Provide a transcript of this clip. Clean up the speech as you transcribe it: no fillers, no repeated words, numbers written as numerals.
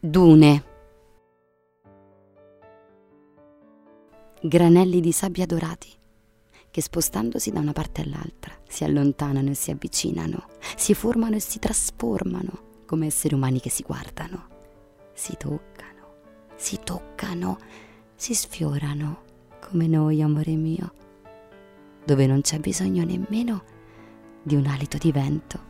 Dune. Granelli di sabbia dorati che, spostandosi da una parte all'altra, si allontanano e si avvicinano, si formano e si trasformano come esseri umani che si guardano, si toccano, si sfiorano come noi, amore mio, dove non c'è bisogno nemmeno di un alito di vento